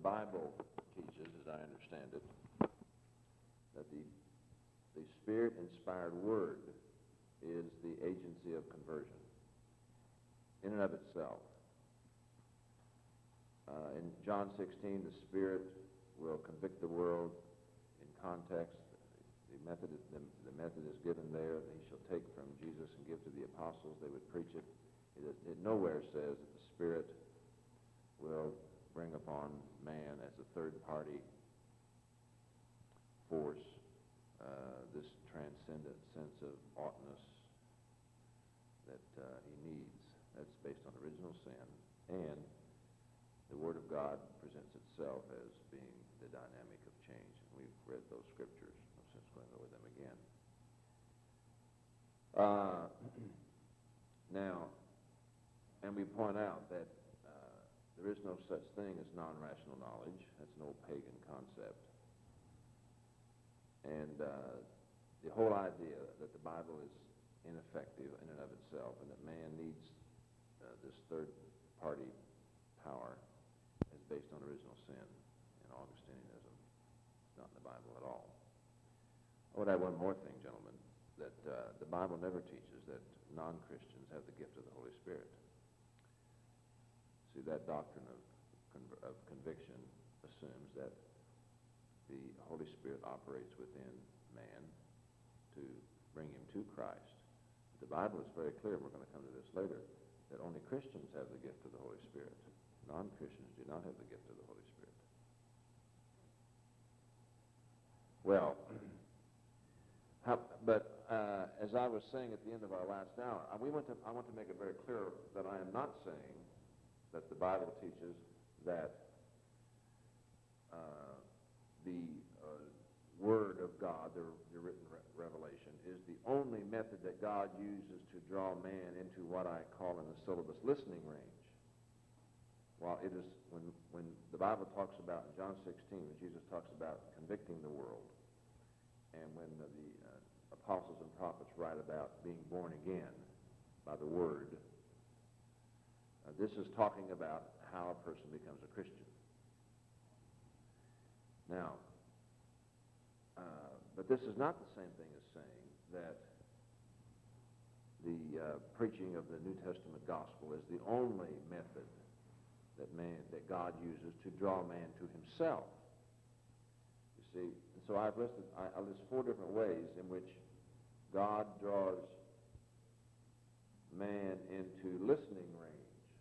Bible teaches, as I understand it, that the Spirit-inspired Word is the agency of conversion in and of itself. In John 16, the Spirit will convict the world in context. The method is given there. He shall take from Jesus and give to the apostles. They would preach it. It nowhere says that the Spirit will bring upon man as a third-party force this transcendent sense of oughtness that he needs. That's based on original sin. And the Word of God presents itself as being the dynamic of change. And we've read those scriptures. No sense going over them again. Now, and we point out that there is no such thing as non-rational knowledge. That's an old pagan concept. And the whole idea that the Bible is ineffective in and of itself and that man needs this third-party power is based on original sin and Augustinianism. It's not in the Bible at all. I would add one more thing, gentlemen, that the Bible never teaches that non-Christians have the gift of the Holy Spirit. See, that doctrine of conviction assumes that the Holy Spirit operates within man to bring him to Christ. But the Bible is very clear, and we're going to come to this later, that only Christians have the gift of the Holy Spirit. Non-Christians do not have the gift of the Holy Spirit. Well, as I was saying at the end of our last hour, I want to make it very clear that I am not saying that the Bible teaches that the Word of God, the written revelation, is the only method that God uses to draw man into what I call in the syllabus listening range. While it is, when the Bible talks about, in John 16, when Jesus talks about convicting the world, and when the apostles and prophets write about being born again by the Word, this is talking about how a person becomes a Christian. Now, but this is not the same thing as saying that the preaching of the New Testament gospel is the only method that God uses to draw man to himself. You see, and so I list 4 different ways in which God draws man into listening range.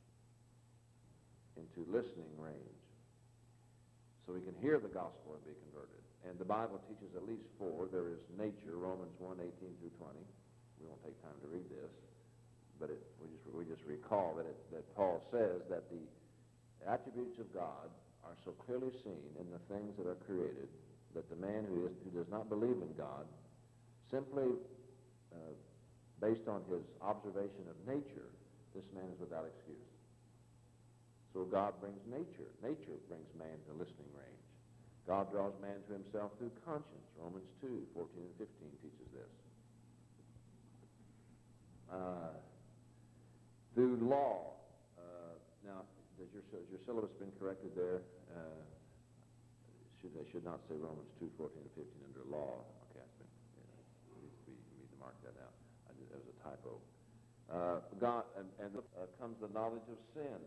So he can hear the gospel and be converted. And the Bible teaches at least 4. There is nature, Romans 1:18 through 20. We won't take time to read this, but we just recall that Paul says that the attributes of God are so clearly seen in the things that are created that the man who does not believe in God, simply based on his observation of nature, this man is without excuse. So God brings nature. Nature brings man to listening range. God draws man to himself through conscience. Romans 2:14 and 15 teaches this. Through law. Now, has your syllabus been corrected there? They should not say Romans 2:14 and 15 under law. Okay, we need to mark that out. That was a typo. God, and comes the knowledge of sin.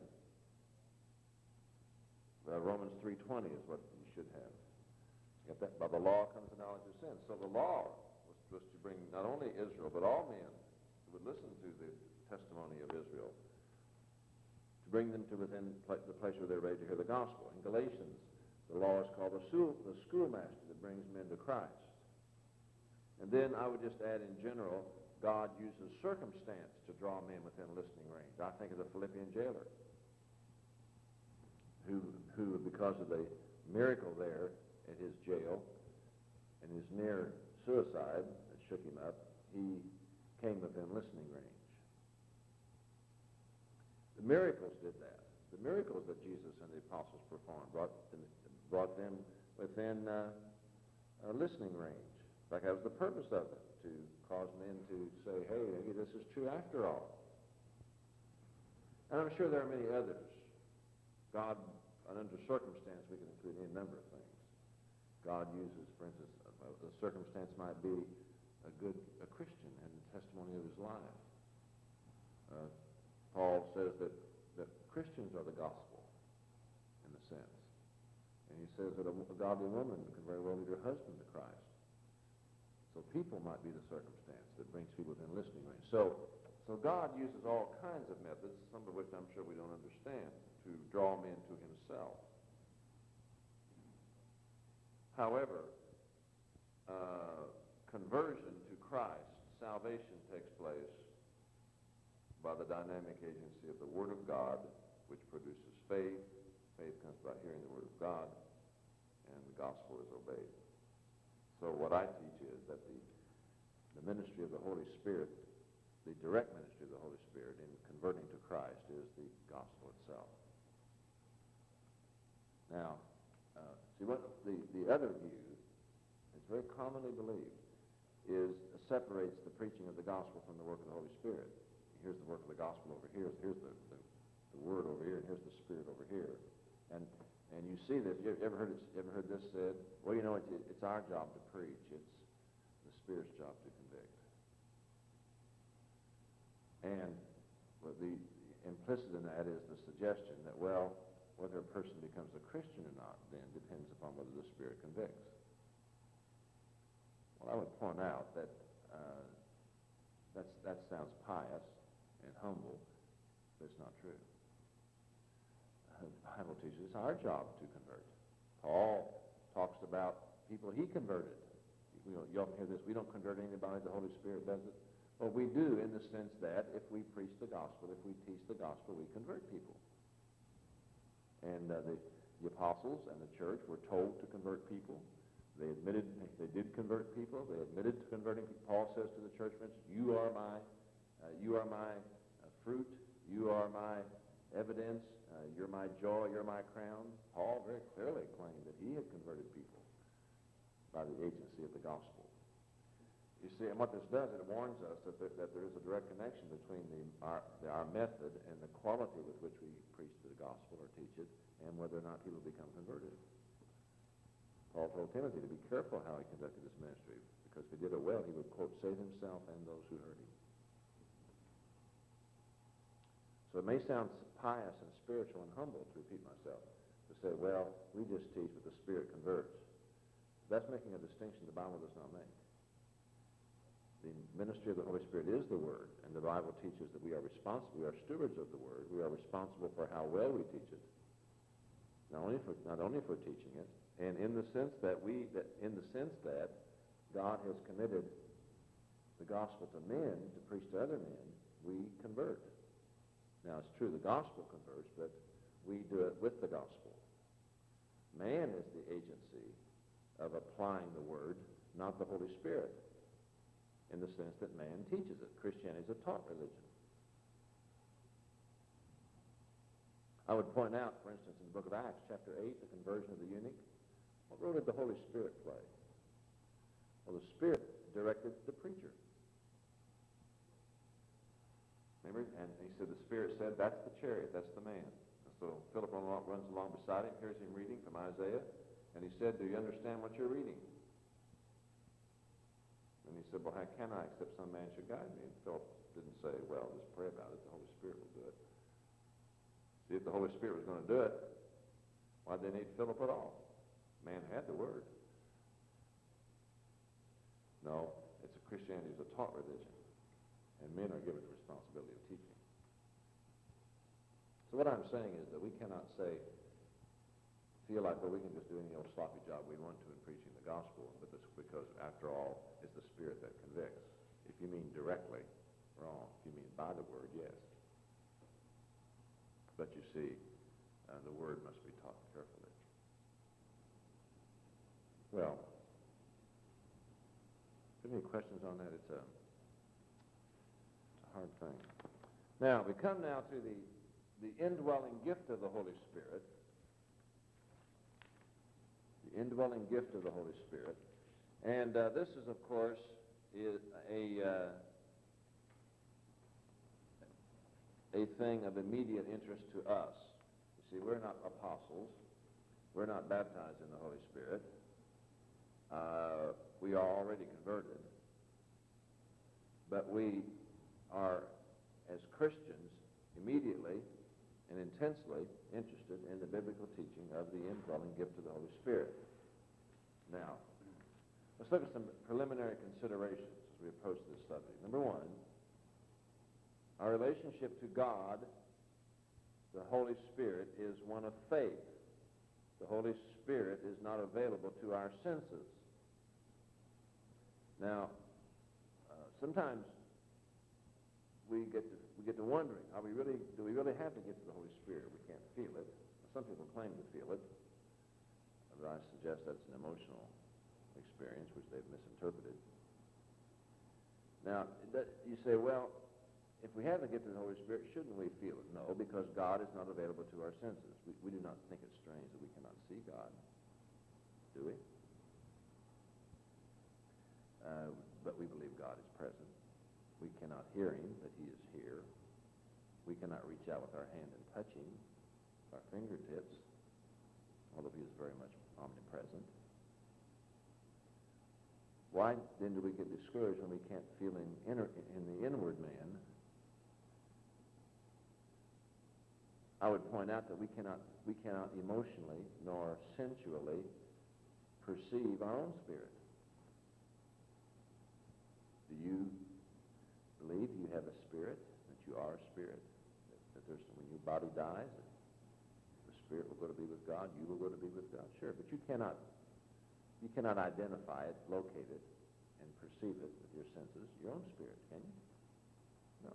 Romans 3:20 is what you should have. You got that? By the law comes the knowledge of sin. So the law was to bring not only Israel, but all men who would listen to the testimony of Israel, to bring them to within the place where they're ready to hear the gospel. In Galatians, the law is called the schoolmaster that brings men to Christ. And then I would just add in general, God uses circumstance to draw men within listening range. I think of the Philippian jailer, who because of the miracle there at his jail and his near suicide that shook him up, he came within listening range. The miracles did that. The miracles that Jesus and the apostles performed brought them within listening range. In fact, that was the purpose of it, to cause men to say, hey, this is true after all. And I'm sure there are many others. God And under circumstance, we can include any number of things. God uses, for instance, a circumstance might be a Christian and the testimony of his life. Paul says that Christians are the gospel, in a sense. And he says that a godly woman can very well lead her husband to Christ. So people might be the circumstance that brings people within listening range. So God uses all kinds of methods, some of which I'm sure we don't understand, to draw men to himself. However, conversion to Christ, salvation takes place by the dynamic agency of the Word of God, which produces faith. Faith comes by hearing the Word of God, and the gospel is obeyed. So what I teach is that the ministry of the Holy Spirit, the direct ministry of the Holy Spirit in converting to Christ, is the gospel itself. Now, see, what the other view, it's very commonly believed, separates the preaching of the gospel from the work of the Holy Spirit. Here's the work of the gospel over here. Here's the word over here, and here's the Spirit over here. And you see this. You ever heard this said? Well, you know, it's our job to preach. It's the Spirit's job to convict. And the implicit in that is the suggestion that, well, whether a person becomes a Christian or not then depends upon whether the Spirit convicts. Well, I would point out that that sounds pious and humble, but it's not true. The Bible teaches it's our job to convert. Paul talks about people he converted. You often hear this, we don't convert anybody, the Holy Spirit does it. Well, we do in the sense that if we preach the gospel, if we teach the gospel, we convert people. And the apostles and the church were told to convert people. They admitted they did convert people. They admitted to converting people. Paul says to the church, for instance, you are my fruit. You are my evidence. You're my joy. You're my crown. Paul very clearly claimed that he had converted people by the agency of the gospel. You see, and what this does, it warns us that there is a direct connection between our method and the quality with which we preach the gospel or teach it, and whether or not people become converted. Paul told Timothy to be careful how he conducted his ministry, because if he did it well, he would, quote, save himself and those who heard him. So it may sound pious and spiritual and humble to repeat myself, to say, well, we just teach what the Spirit converts. That's making a distinction the Bible does not make. The ministry of the Holy Spirit is the Word, and the Bible teaches that we are responsible. We are stewards of the Word. We are responsible for how well we teach it, not only for teaching it, and in the sense that God has committed the gospel to men to preach to other men, we convert. Now, it's true the gospel converts, but we do it with the gospel. Man is the agency of applying the word, not the Holy Spirit, in the sense that man teaches it. Christianity is a taught religion. I would point out, for instance, in the book of Acts, chapter 8, the conversion of the eunuch. What role did the Holy Spirit play? Well, the Spirit directed the preacher. Remember? And he said, the Spirit said, that's the chariot, that's the man. And so Philip runs along beside him, hears him reading from Isaiah, and he said, do you understand what you're reading? And he said, well, how can I, except some man should guide me? And Philip didn't say, well, just pray about it. The Holy Spirit will do it. See, if the Holy Spirit was going to do it, why'd they need Philip at all? Man had the word. No, Christianity is a taught religion, and men are given the responsibility of teaching. So what I'm saying is that we cannot feel like, well, we can just do any old sloppy job we want to in preaching the gospel, but this, because after all, it's the Spirit that convicts. If you mean directly, wrong. If you mean by the word, yes. But you see, the word must be taught carefully. Well, if you have any questions on that, it's a hard thing. Now, we come now to the indwelling gift of the Holy Spirit. The indwelling gift of the Holy Spirit. And this is, of course, a thing of immediate interest to us. You see, we're not apostles. we're not baptized in the Holy Spirit. We are already converted. But we are, as Christians, immediately and intensely interested in the biblical teaching of the indwelling gift of the Holy Spirit. Now, let's look at some preliminary considerations as we approach this subject. Number one, our relationship to God, the Holy Spirit, is one of faith. The Holy Spirit is not available to our senses. Now, sometimes we get to wondering, do we really have to get to the Holy Spirit? We can't feel it. Some people claim to feel it, but I suggest that's an emotional experience which they've misinterpreted. Now, you say, well, if we have to get to the Holy Spirit, shouldn't we feel it? No, because God is not available to our senses. We do not think it's strange that we cannot see God, do we? But we believe God is present. We cannot hear him, but he is here. We cannot reach out with our hand and touch him, our fingertips, although he is very much omnipresent. Why then do we get discouraged when we can't feel him in the inward man? I would point out that we cannot emotionally nor sensually perceive our own spirit. Do you believe you have a spirit, that you are a spirit, that there's, when your body dies, the spirit will go to be with God, you will go to be with God? Sure, but you cannot identify it, locate it, and perceive it with your senses, your own spirit, can you? No.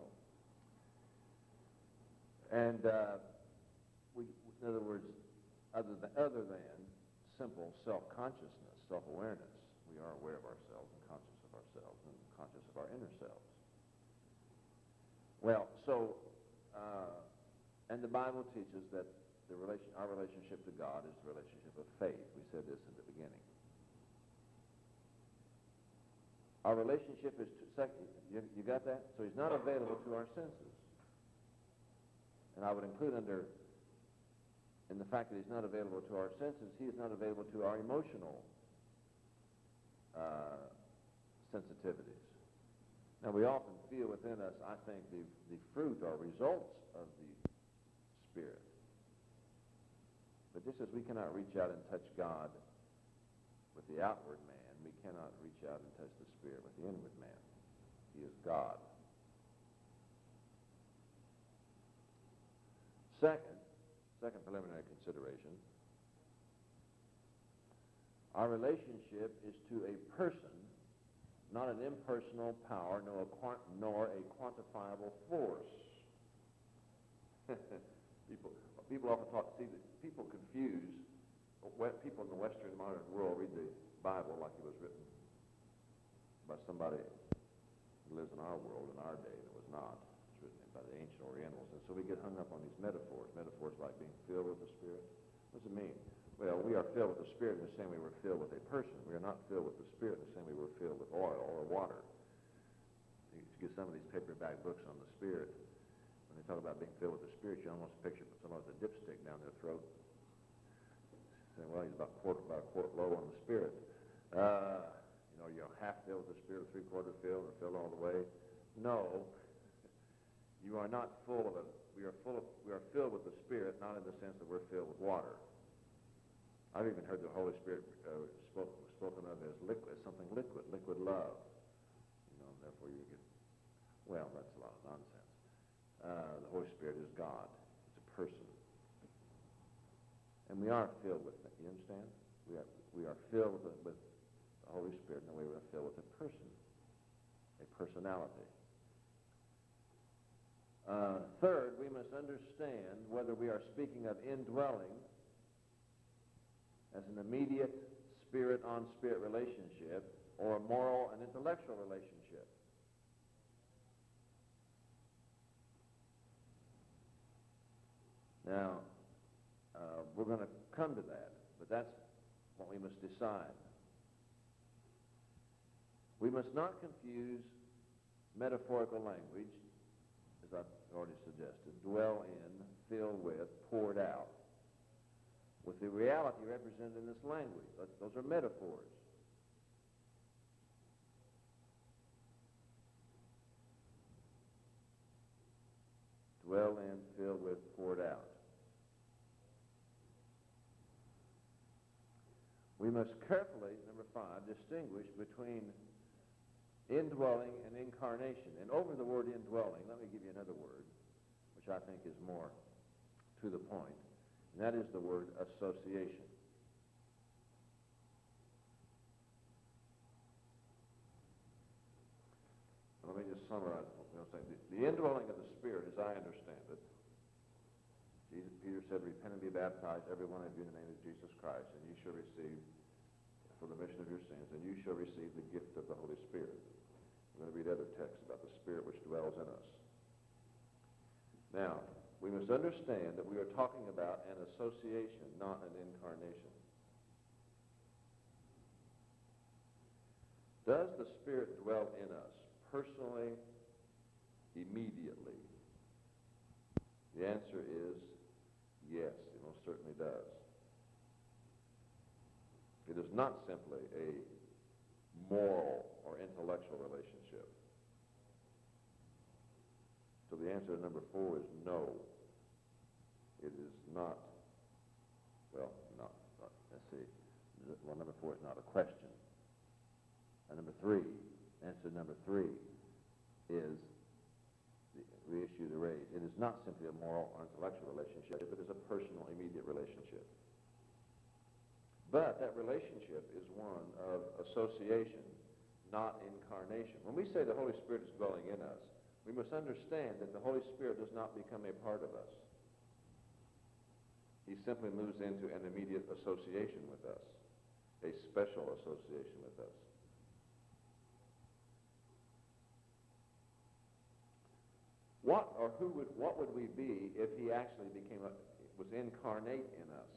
And in other words, other than simple self-consciousness, self-awareness, we are aware of ourselves and conscious of ourselves and conscious of our inner selves. Well, so, and the Bible teaches that our relationship to God is the relationship of faith. We said this in the beginning. Our relationship is you got that? So he's not available to our senses. And I would include in the fact that he's not available to our senses, he is not available to our emotional sensitivities. Now, we often feel within us, I think, the fruit or results of the Spirit. But just as we cannot reach out and touch God with the outward man, we cannot reach out and touch the Spirit with the inward man. He is God. Second preliminary consideration, our relationship is to a person, not an impersonal power, nor a quantifiable force. People often people confuse, people in the Western modern world read the Bible like it was written by somebody who lives in our world in our day, and it was not. It's written by the ancient Orientals, and so we get hung up on these metaphors like being filled with the Spirit. What does it mean? Well, we are filled with the Spirit in the same way we're filled with a person. We are not filled with the Spirit in the same way we're filled with oil or water. You get some of these paperback books on the Spirit. When they talk about being filled with the Spirit, you almost picture someone with a dipstick down their throat, saying, well, he's about a quart low on the Spirit. You're half filled with the Spirit, three-quarter filled, or filled all the way. No, you are not full of it. We are filled with the Spirit, not in the sense that we're filled with water. I've even heard the Holy Spirit spoken of as liquid, something liquid love. Therefore you get, well, that's a lot of nonsense. The Holy Spirit is God. It's a person. And we are filled with it. You understand? We are filled with the Holy Spirit in the way we're filled with a person, a personality. Third, we must understand whether we are speaking of indwelling as an immediate spirit-on-spirit relationship or a moral and intellectual relationship. Now, we're going to come to that, but that's what we must decide. We must not confuse metaphorical language, as I've already suggested, dwell in, fill with, poured out, with the reality represented in this language. Those are metaphors. Dwell in, filled with, poured out. We must carefully, number 5, distinguish between indwelling and incarnation. And over the word indwelling, let me give you another word, which I think is more to the point, and that is the word association. Let me just summarize. The indwelling of the Spirit, as I understand it, Peter said, repent and be baptized, every one of you, in the name of Jesus Christ, and you shall receive, for the remission of your sins, and you shall receive the gift of the Holy Spirit. I'm going to read other texts about the Spirit which dwells in us. Now, we must understand that we are talking about an association, not an incarnation. Does the Spirit dwell in us personally, immediately? The answer is yes, it most certainly does. It is not simply a moral or intellectual relationship. So the answer to number 4 is no. It is not, well, let's see. Well, number 4 is not a question. And number 3, answer to number 3 is the issue to raise. It is not simply a moral or intellectual relationship, it is a personal, immediate relationship. But that relationship is one of association, not incarnation. When we say the Holy Spirit is dwelling in us, we must understand that the Holy Spirit does not become a part of us. He simply moves into an immediate association with us, a special association with us. What would we be if he actually was incarnate in us?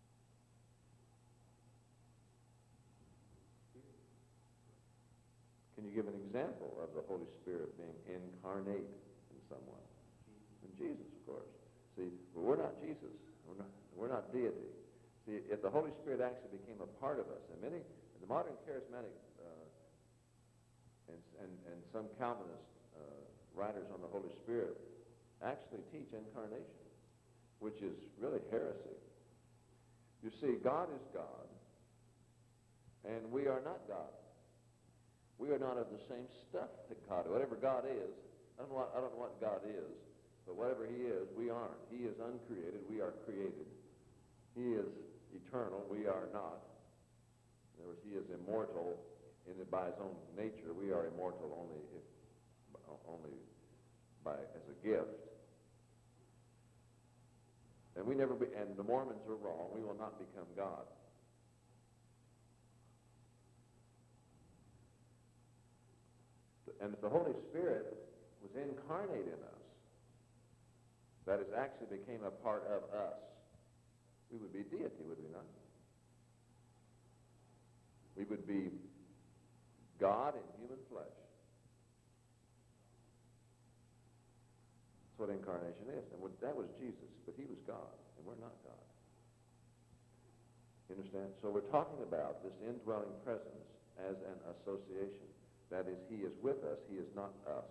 Can you give an example of the Holy Spirit being incarnate in someone? In Jesus, of course. See, well, we're not Jesus. We're not deity. See, if the Holy Spirit actually became a part of us, and many, the modern charismatic and some Calvinist writers on the Holy Spirit actually teach incarnation, which is really heresy. You see, God is God, and we are not God. We are not of the same stuff that God is. Whatever God is, I don't know what God is, but whatever he is, we aren't. He is uncreated, we are created. He is eternal, we are not. In other words, he is immortal by his own nature. We are immortal only as a gift. And and the Mormons are wrong. We will not become God. And if the Holy Spirit was incarnate in us, that is, actually became a part of us, we would be deity, would we not? We would be God in human flesh. That's what incarnation is. And that was Jesus, but he was God, and we're not God. You understand? So we're talking about this indwelling presence as an association. That is, he is with us, he is not us.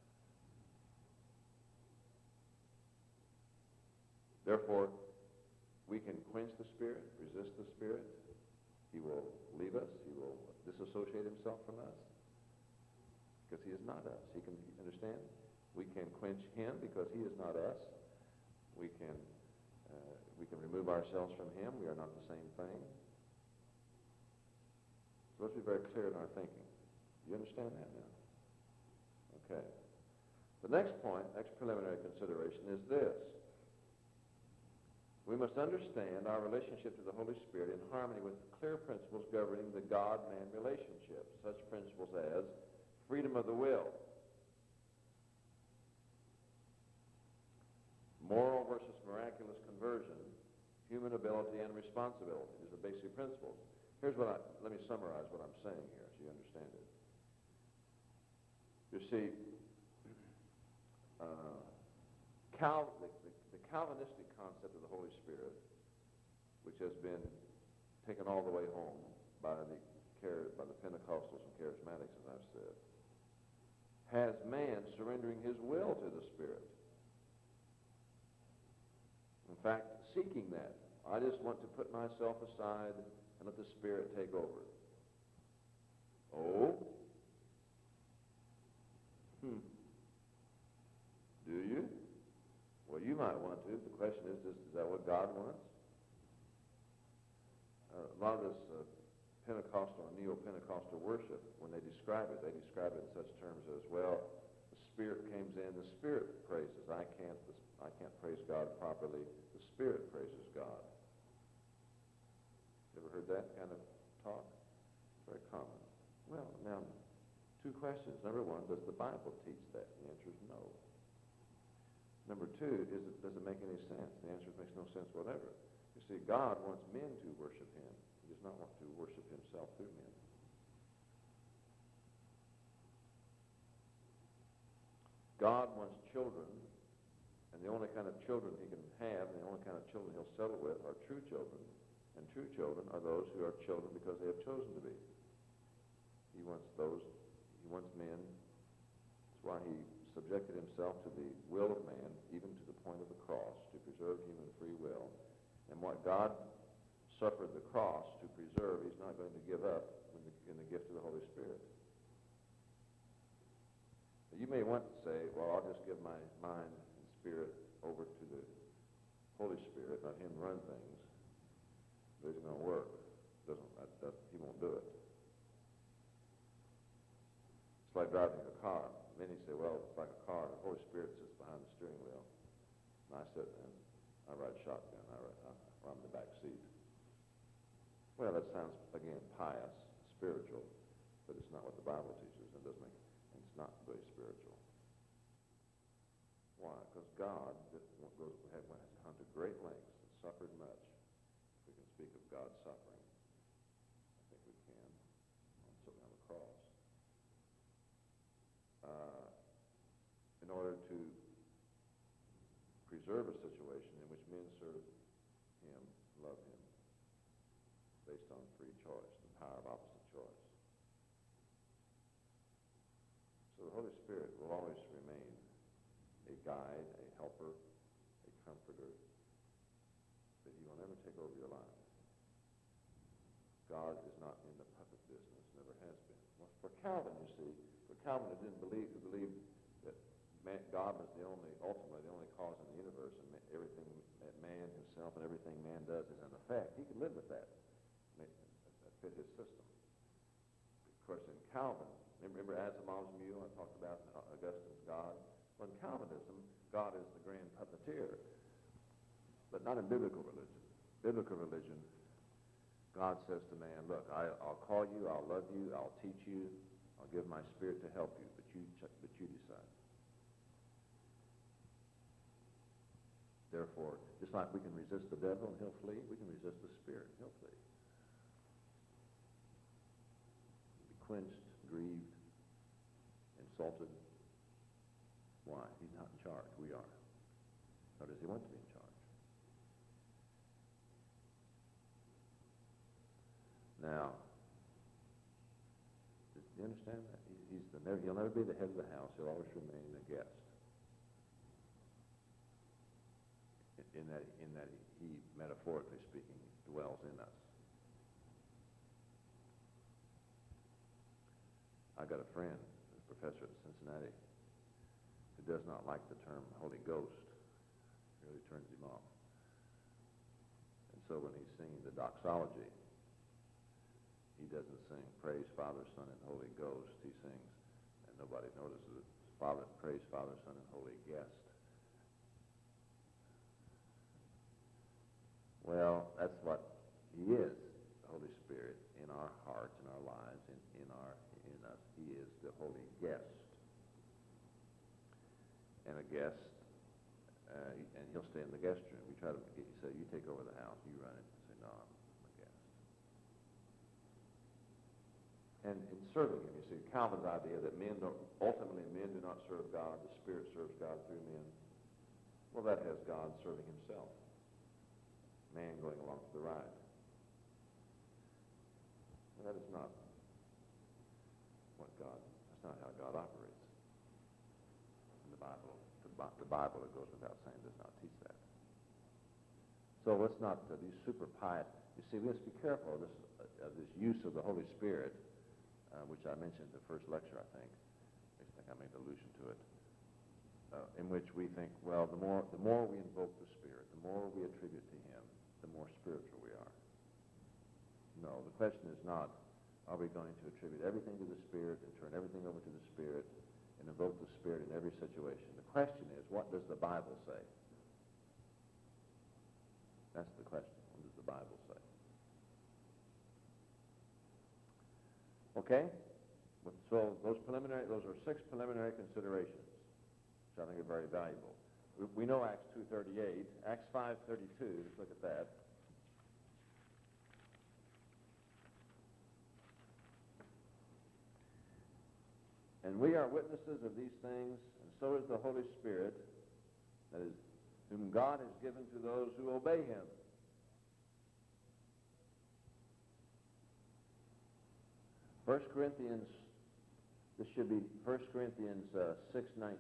Therefore, we can quench the Spirit, resist the Spirit. He will leave us, he will disassociate himself from us, because he is not us. He can, understand? We can quench him because he is not us. We can remove ourselves from him. We are not the same thing. So let's be very clear in our thinking. You understand that now? Okay. The next point, next preliminary consideration is this. We must understand our relationship to the Holy Spirit in harmony with the clear principles governing the God-man relationship, such principles as freedom of the will, moral versus miraculous conversion, human ability and responsibility. These are basic principles. Let me summarize what I'm saying here so you understand it. You see, the Calvinistic concept of the Holy Spirit which has been taken all the way home by the Pentecostals and Charismatics, as I've said, has man surrendering his will to the Spirit. In fact, seeking that. I just want to put myself aside and let the Spirit take over. Oh? Do you? Well, you might want to. The question is that what God wants? A lot of this Pentecostal and Neo-Pentecostal worship, when they describe it in such terms as, well, the Spirit comes in, the Spirit praises. I can't praise God properly. The Spirit praises God. You ever heard that kind of talk? It's very common. Well, now, two questions. Number one, does the Bible teach that? The answer is no. Number two, does it make any sense? The answer is it makes no sense whatever. You see, God wants men to worship him. He does not want to worship himself through men. God wants children, and the only kind of children he can have, and the only kind of children he'll settle with are true children. And true children are those who are children because they have chosen to be. He wants men. That's why he subjected himself to the will of man, even to the point of the cross, to preserve human free will. And what God suffered the cross to preserve, he's not going to give up in the gift of the Holy Spirit. You may want to say, well, I'll just give my mind and spirit over to the Holy Spirit, let him run things. But it isn't going to work. He won't do it. It's like driving a car. Many say, well, it's like a car. The Holy Spirit sits behind the steering wheel. And I sit and I ride shotgun. I'm in the back seat. Well, that sounds, again, pious, spiritual, but it's not what the Bible teaches. It's not very spiritual. Why? Because God has gone to great lengths and suffered much. If we can speak of God's suffering, I think we can, certainly on the cross, in order to preserve a situation in which men serve him, love him, based on free choice, the power of opposite choice. So the Holy Spirit will always remain a guide, a helper, a comforter, but he will never take over your life. God is not in the puppet business, never has been. Well, for Calvin, you see, Calvin who believed that God was ultimately the only cause in the universe, and everything that man himself and everything man does is an effect. He could live with that. That fit his system. Of course, in Calvin, remember Asimov's mule I talked about in Augustine's God? Well, in Calvinism, God is the grand puppeteer, but not in biblical religion. Biblical religion, God says to man, look, I'll call you, I'll love you, I'll teach you, I'll give my Spirit to help you, but you decide. Therefore, just like we can resist the devil and he'll flee, we can resist the Spirit and he'll flee. Be quenched, grieved, insulted. Why? He's not in charge. We are. Nor does he want to be in charge. Now, do you understand that? He'll never be the head of the house. He'll always remain a guest. In that he, metaphorically speaking, dwells in us. I got a friend, a professor at Cincinnati, who does not like the term Holy Ghost. It really turns him off. And so when he's singing the doxology, he doesn't sing praise Father, Son, and Holy Ghost. He sings, and nobody notices it, praise Father, Son, and Holy Guest. Well, that's what he is, the Holy Spirit, in our hearts, in our lives, in us. He is the Holy Guest. And a guest, and he'll stay in the guest room. We try to get you, say, you take over the house, you run it. And say, no, I'm a guest. And in serving him, you see, Calvin's idea that ultimately men do not serve God, the Spirit serves God through men. Well, that has God serving himself. man going along to the right. Well, that is not that's not how God operates. In the Bible, it goes without saying, does not teach that. So let's not these super pious. You see, we must be careful of this use of the Holy Spirit, which I mentioned in the first lecture, I think. I think I made allusion to it, in which we think, well, the more we invoke the Spirit, the more we attribute to Him, the more spiritual we are. No, the question is not, are we going to attribute everything to the Spirit and turn everything over to the Spirit and invoke the Spirit in every situation? The question is, what does the Bible say? That's the question. What does the Bible say? Okay? So those are 6 preliminary considerations, which I think are very valuable. We know Acts 2:38. Acts 5:32, let's look at that. And we are witnesses of these things, and so is the Holy Spirit, that is, whom God has given to those who obey Him. This should be 1 Corinthians 6:19.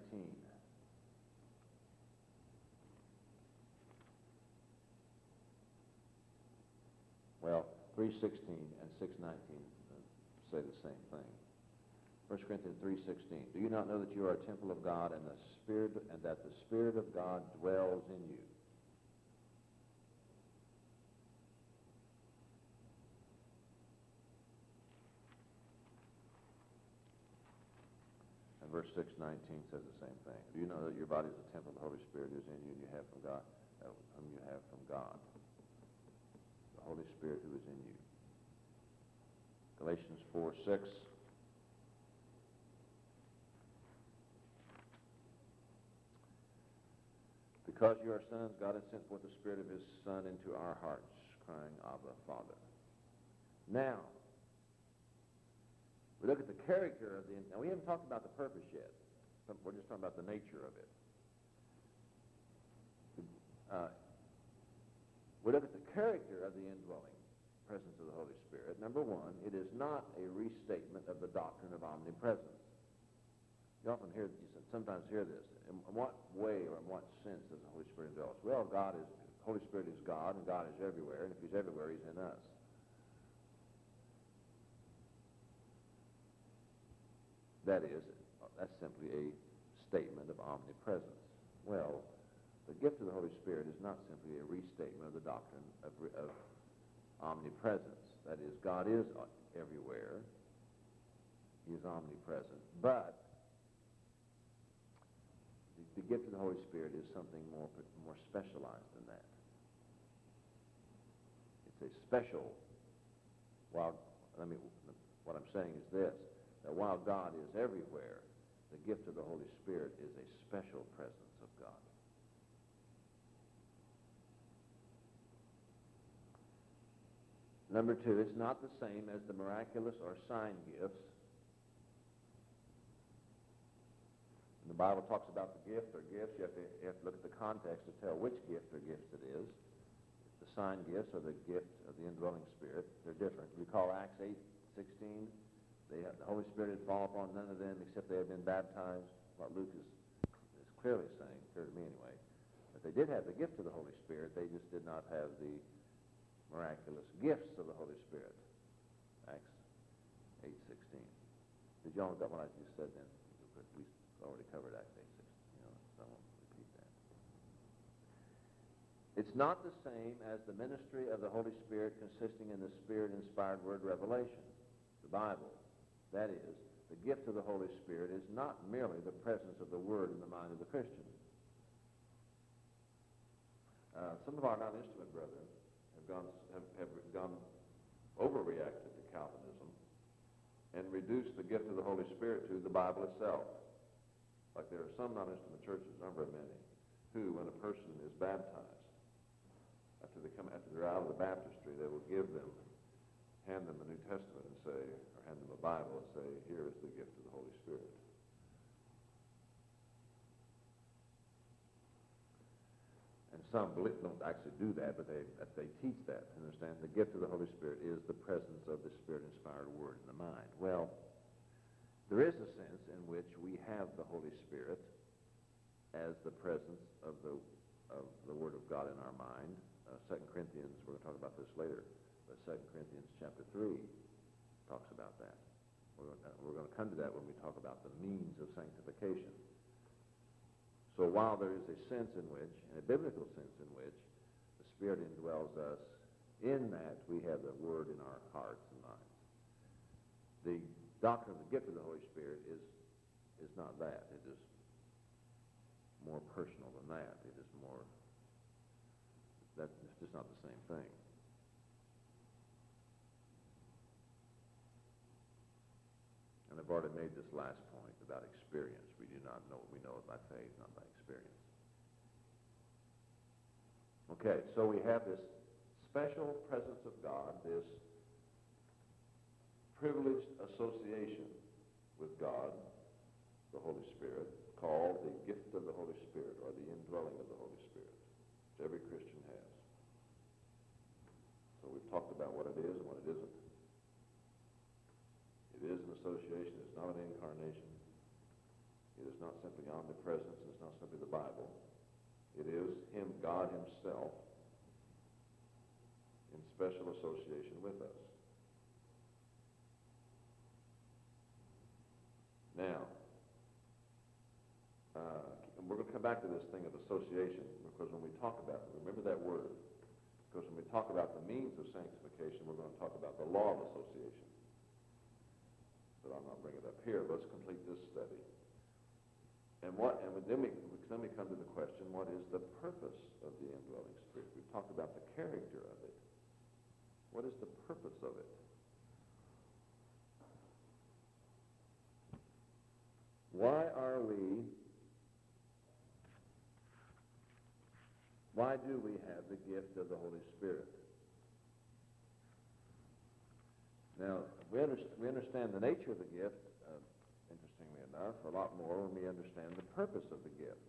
Well, 3:16 and 6:19 say the same thing. 1 Corinthians 3:16. Do you not know that you are a temple of God and that the Spirit of God dwells in you? And verse 6:19 says the same thing. Do you know that your body is a temple of the Holy Spirit who is in you and you have from God, whom you have from God? The Holy Spirit who is in you. Galatians 4:6. Because you are sons, God has sent forth the Spirit of His Son into our hearts, crying, Abba, Father. Now, we look at the character of now we haven't talked about the purpose yet. We're just talking about the nature of it. We look at the character of the indwelling presence of the Holy Spirit. Number one, it is not a restatement of the doctrine of omnipresence. You sometimes hear this. In what way or in what sense does the Holy Spirit indwell us? Well, Holy Spirit is God, and God is everywhere, and if He's everywhere, He's in us. That's simply a statement of omnipresence. Well, the gift of the Holy Spirit is not simply a restatement of the doctrine of omnipresence. That is, God is everywhere. He is omnipresent. But the gift of the Holy Spirit is something more specialized than that. It's a special. What I'm saying is this: that while God is everywhere, the gift of the Holy Spirit is a special presence of God. Number two, it's not the same as the miraculous or sign gifts. When the Bible talks about the gift or gifts, you have to look at the context to tell which gift or gifts it is. The sign gifts or the gift of the indwelling Spirit, they're different. Recall Acts 8:16. The Holy Spirit had fallen upon none of them except they had been baptized. What Luke is clearly saying, clear to me anyway, that they did have the gift of the Holy Spirit. They just did not have the miraculous gifts of the Holy Spirit. Acts 8:16. Did you all get what I just said then? We already covered Acts 8:16. So I won't repeat that. It's not the same as the ministry of the Holy Spirit consisting in the Spirit-inspired word revelation, the Bible. That is, the gift of the Holy Spirit is not merely the presence of the Word in the mind of the Christian. Some of our non-instrument brethren have gone overreacted to Calvinism and reduced the gift of the Holy Spirit to the Bible itself. Like there are some non-instrument churches, a number of many, who, when a person is baptized, after they're out of the baptistry, they will hand them a New Testament and say, or hand them a Bible and say, here is the gift of the Holy Spirit. And Some don't actually do that, but they teach that. Understand? The gift of the Holy Spirit is the presence of the Spirit-inspired Word in the mind. Well, there is a sense in which we have the Holy Spirit as the presence of the Word of God in our mind. 2 Corinthians, we're going to talk about this later, but 2 Corinthians chapter 3 talks about that. We're going to come to that when we talk about the means of sanctification. So while there is a sense in which, and a biblical sense in which, the Spirit indwells us, in that we have the Word in our hearts and minds. The doctrine of the gift of the Holy Spirit is not that. It is more personal than that. It is more, it's just not the same thing. And I've already made this last point about experience. We do not know what we know by faith, not by experience. Okay, so we have this special presence of God, this privileged association with God, the Holy Spirit, called the gift of the Holy Spirit, or the indwelling of the Holy Spirit, which every Christian has. So we've talked about what it is and what it isn't. It is an association. It's not an incarnation. It is not simply omnipresence. It's not simply the Bible. It is Him, God Himself, in special association with us. Now, we're going to come back to this thing of association, because when we talk about it, remember that word, because when we talk about the means of sanctification, we're going to talk about the law of association. But I'll not bring it up here. Let's complete this study. And then we come to the question, what is the purpose of the indwelling Spirit? We've talked about the character of it. What is the purpose of it? Why do we have the gift of the Holy Spirit? Now, we understand the nature of the gift, interestingly enough, a lot more when we understand the purpose of the gift.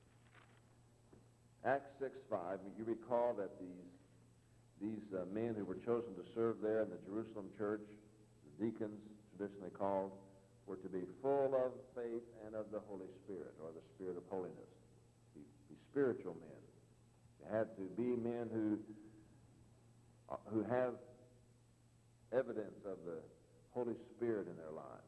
Acts 6:5, you recall that these men who were chosen to serve there in the Jerusalem church, the deacons traditionally called, were to be full of faith and of the Holy Spirit, or the Spirit of holiness. Be spiritual men. They had to be men who have evidence of the Holy Spirit in their lives.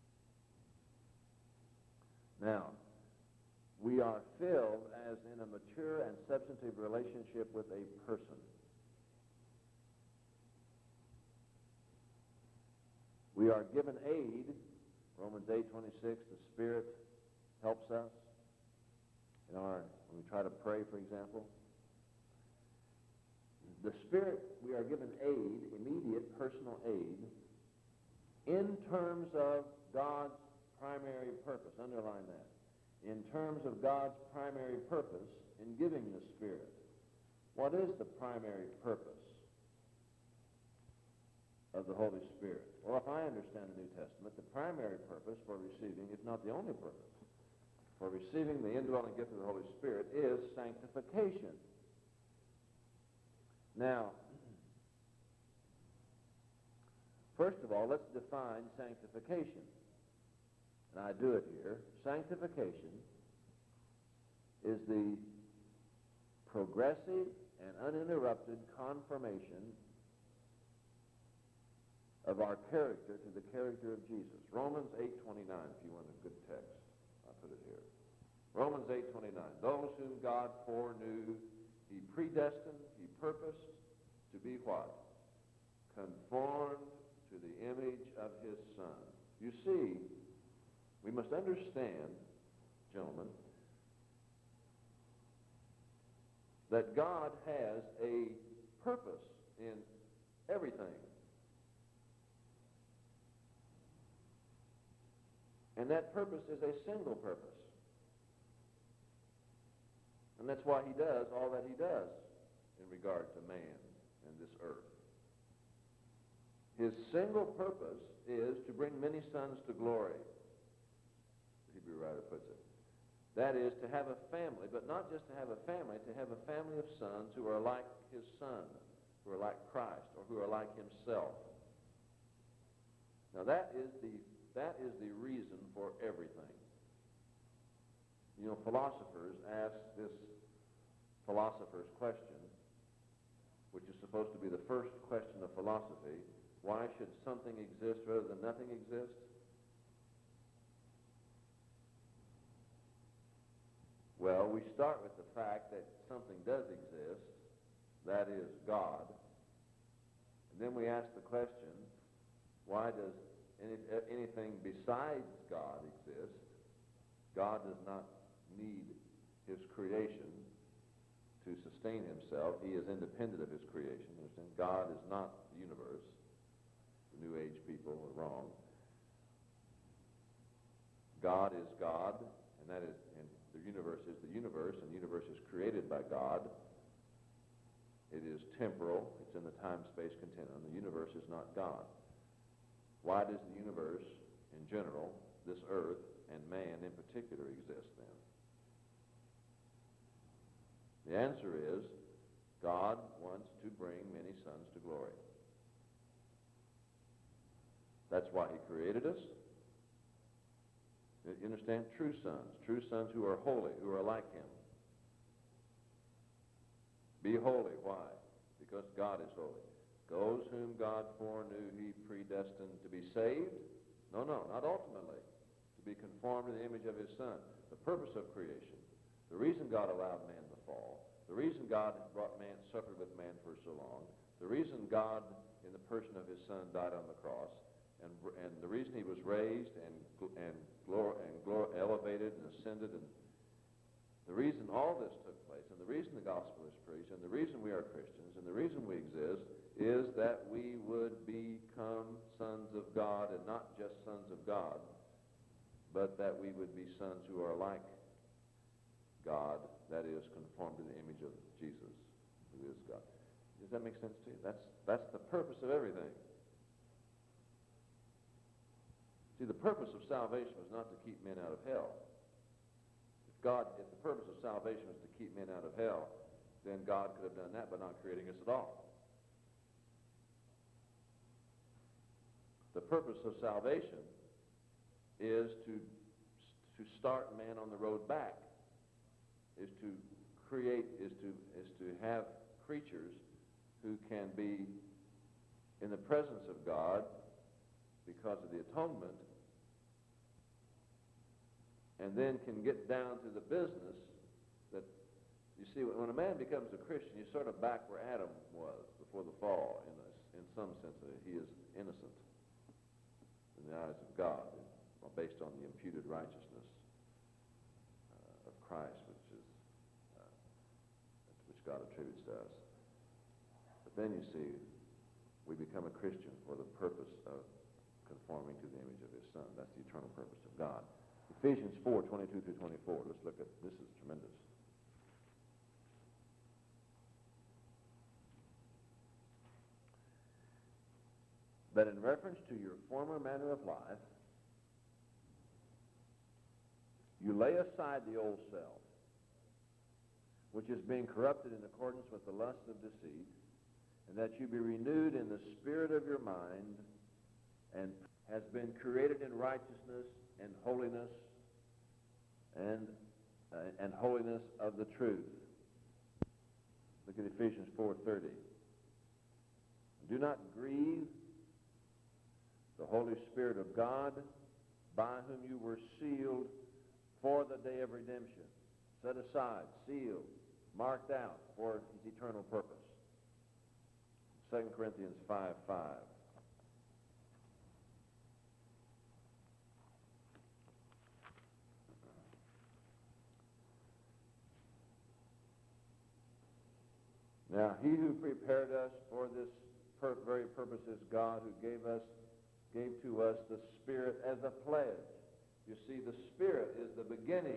Now, we are filled as in a mature and substantive relationship with a person. We are given aid. Romans 8:26, the Spirit helps us when we try to pray, for example. The Spirit, we are given aid, immediate personal aid, in terms of God's primary purpose. Underline that. In terms of God's primary purpose in giving the Spirit. What is the primary purpose of the Holy Spirit? Well, if I understand the New Testament, the primary purpose for receiving, if not the only purpose, for receiving the indwelling gift of the Holy Spirit is sanctification. Now, first of all, let's define sanctification. And I do it here. Sanctification is the progressive and uninterrupted confirmation of our character to the character of Jesus. Romans 8:29, if you want a good text, I'll put it here. Romans 8:29, those whom God foreknew, He predestined, He purposed to be what? Conformed to the image of His Son. You see, we must understand, gentlemen, that God has a purpose in everything. And that purpose is a single purpose. And that's why He does all that He does in regard to man and this earth. His single purpose is to bring many sons to glory. The Hebrew writer puts it. That is, to have a family, but not just to have a family of sons who are like his son, who are like Christ, or who are like himself. Now that is the reason for everything. You know, philosophers ask this philosopher's question, which is supposed to be the first question of philosophy: why should something exist rather than nothing exist? Well, we start with the fact that something does exist, that is God. And then we ask the question, why does anything besides God exist? God does not need his creation to sustain himself. He is independent of his creation. Understand? God is not the universe. The New Age people are wrong. God is God, and the universe is the universe, and the universe is created by God. It is temporal. It's in the time-space continuum. The universe is not God. Why does the universe, in general, this earth, and man in particular, exist then? The answer is, God wants to bring many sons to glory. That's why he created us. You understand? True sons who are holy, who are like him. Be holy. Why? Because God is holy. Those whom God foreknew, he predestined to be saved? No, not ultimately. To be conformed to the image of his Son. The purpose of creation. The reason God allowed man to fall. The reason God suffered with man for so long. The reason God, in the person of his Son, died on the cross. And the reason he was raised and elevated and ascended, and the reason all this took place, and the reason the gospel is preached, and the reason we are Christians, and the reason we exist, is that we would become sons of God, and not just sons of God, but that we would be sons who are like God, that is, conformed to the image of Jesus, who is God. Does that make sense to you? That's the purpose of everything. See, the purpose of salvation was not to keep men out of hell. If the purpose of salvation was to keep men out of hell, then God could have done that by not creating us at all. The purpose of salvation is to start man on the road back, is to have creatures who can be in the presence of God because of the atonement, and then can get down to the business that, you see, when a man becomes a Christian, he's sort of back where Adam was before the fall, in some sense. He is innocent in the eyes of God, based on the imputed righteousness of Christ, which God attributes to us. But then, you see, we become a Christian for the purpose of conforming to the image of his Son. That's the eternal purpose of God. Ephesians 4:22 through 24. Let's look at this. Is tremendous. But in reference to your former manner of life, you lay aside the old self, which is being corrupted in accordance with the lusts of deceit, and that you be renewed in the spirit of your mind, and has been created in righteousness and holiness and holiness of the truth. Look at Ephesians 4:30. Do not grieve the Holy Spirit of God, by whom you were sealed for the day of redemption. Set aside, sealed, marked out for his eternal purpose. 2 Corinthians 5:5. Now, he who prepared us for this very purpose is God, who gave to us the Spirit as a pledge. You see, the Spirit is the beginning.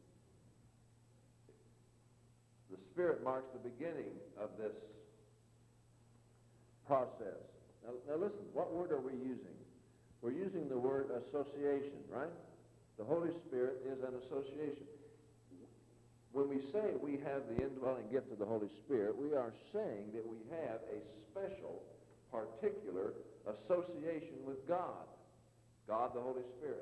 The Spirit marks the beginning of this process. Now listen, what word are we using? We're using the word association, right? The Holy Spirit is an association. when we say we have the indwelling gift of the Holy Spirit, we are saying that we have a special, particular association with God. God the Holy Spirit.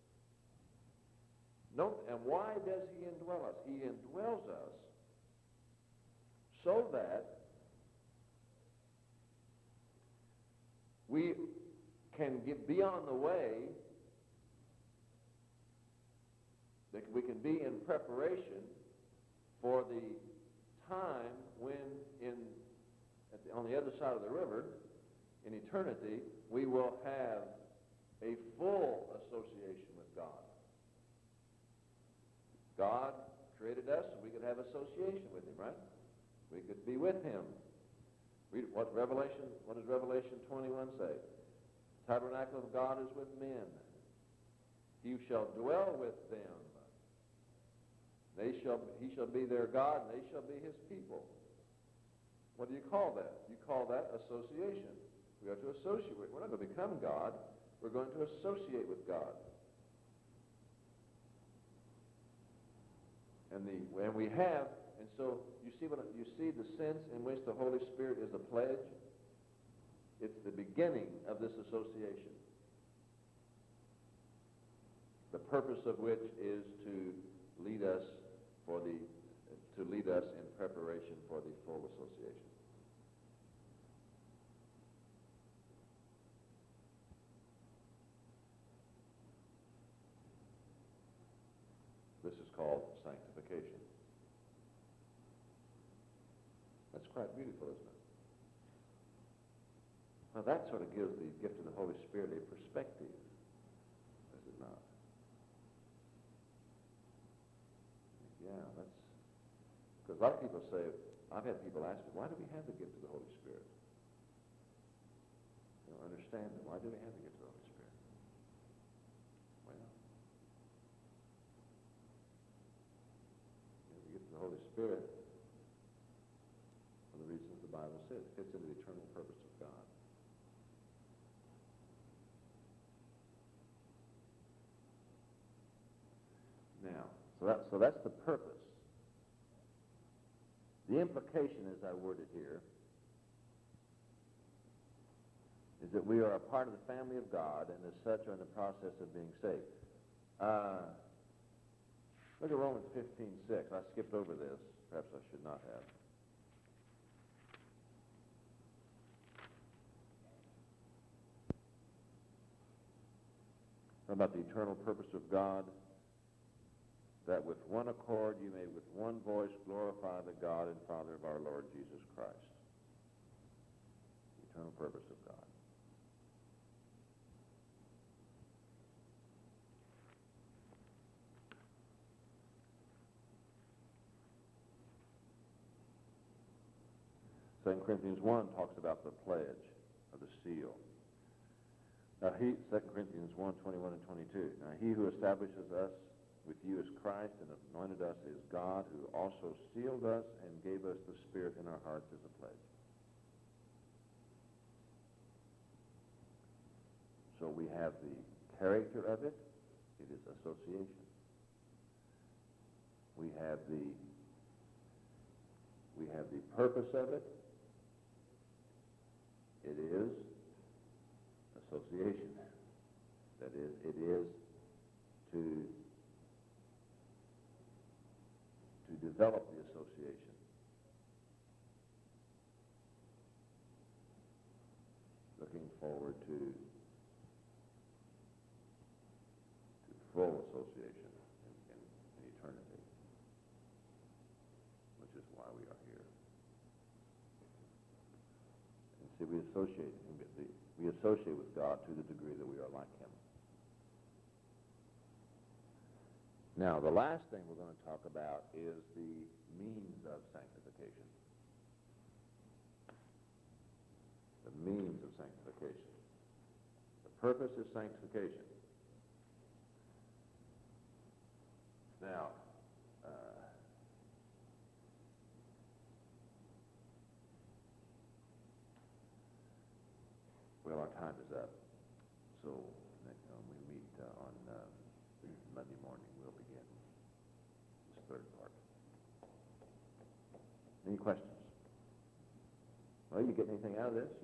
Note, and why does he indwell us? He indwells us so that we can be on the way, that we can be in preparation for the time when on the other side of the river, in eternity, we will have a full association with God. God created us so we could have association with him, right? We could be with him. Read what does Revelation 21 say? The tabernacle of God is with men. He shall dwell with them. He shall be their God, and they shall be his people. What do you call that? You call that association. We are to associate. We're not going to become God. We're going to associate with God. And so you see the sense in which the Holy Spirit is a pledge. It's the beginning of this association. The purpose of which is to lead us in preparation for the full association. This is called sanctification. That's quite beautiful, isn't it? Now that sort of gives the gift of the Holy Spirit a perspective, does it not? Yeah, that's... Because a lot of people say, I've had people ask me, why do we have the gift of the Holy Spirit? They don't understand it. Why do we have the gift of the Holy Spirit? Well, the gift of the Holy Spirit, for the reasons the Bible says, fits into the eternal purpose of God. Now, so that's the purpose. The implication, as I word it here, is that we are a part of the family of God and as such are in the process of being saved. Look at Romans 15:6. I skipped over this. Perhaps I should not have. About the eternal purpose of God, that with one accord you may with one voice glorify the God and Father of our Lord Jesus Christ. The eternal purpose of God. Second Corinthians 1 talks about the pledge of the seal. Now, 2 Corinthians 1, 21 and 22. Now, he who establishes us with you as Christ and anointed us is God, who also sealed us and gave us the Spirit in our hearts as a pledge. So we have the character of it. It is association. We have the purpose of it. It is association. That is, it is to develop the association. Looking forward to full association in eternity, which is why we are here. And see, we associate with God to the degree that we are like him. Now, the last thing we're going to talk about is the means of sanctification. The means of sanctification. The purpose is sanctification. Now, well, our time is up. So when we meet on Monday morning, we'll begin this third part. Any questions? Well, you get anything out of this?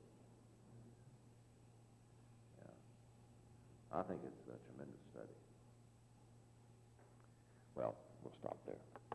Yeah. I think it's a tremendous study. Well, we'll stop there.